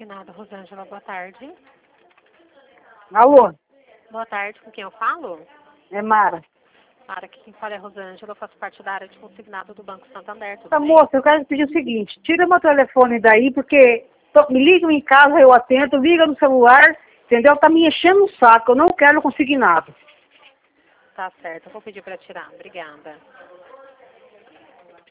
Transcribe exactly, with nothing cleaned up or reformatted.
consignado. Rosângela, boa tarde. Alô? Boa tarde, com quem eu falo? É Mara. Mara, aqui quem fala é Rosângela, eu faço parte da área de consignado do Banco Santander, tudo Tá, bem? moça, eu quero pedir o seguinte, tira meu telefone daí, porque tô- me ligam em casa, eu atendo, liga no celular, entendeu? Tá me enchendo o saco, eu não quero consignado. Tá certo, eu vou pedir para tirar. Obrigada.